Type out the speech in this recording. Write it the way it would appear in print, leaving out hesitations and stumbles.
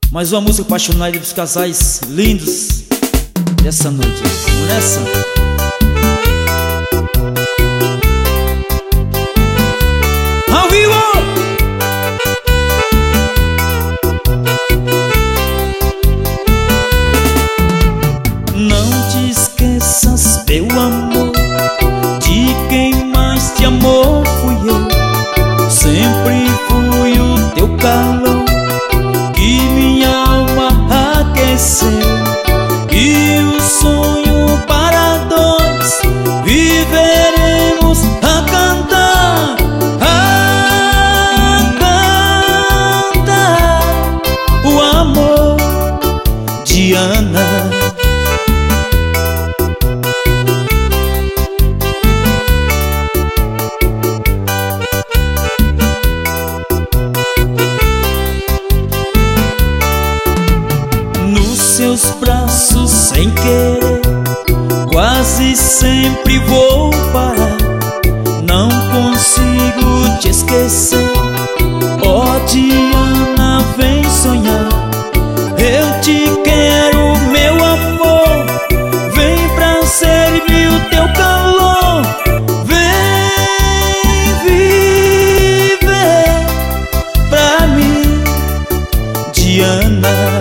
Mais uma música apaixonada dos casais lindos dessa noite. Vamos nessa. Ao vivo! Não te esqueças, meu amor, de quem mais te amou fui eu. Sempre fui o teu calor que minha alma aqueceu. E o sonho para dois viveremos a cantar, o amor de Ana. Seus braços sem querer, quase sempre vou parar. Não consigo te esquecer. Oh Diana, vem sonhar. Eu te quero, meu amor. Vem pra servir o teu calor. Vem viver pra mim, Diana.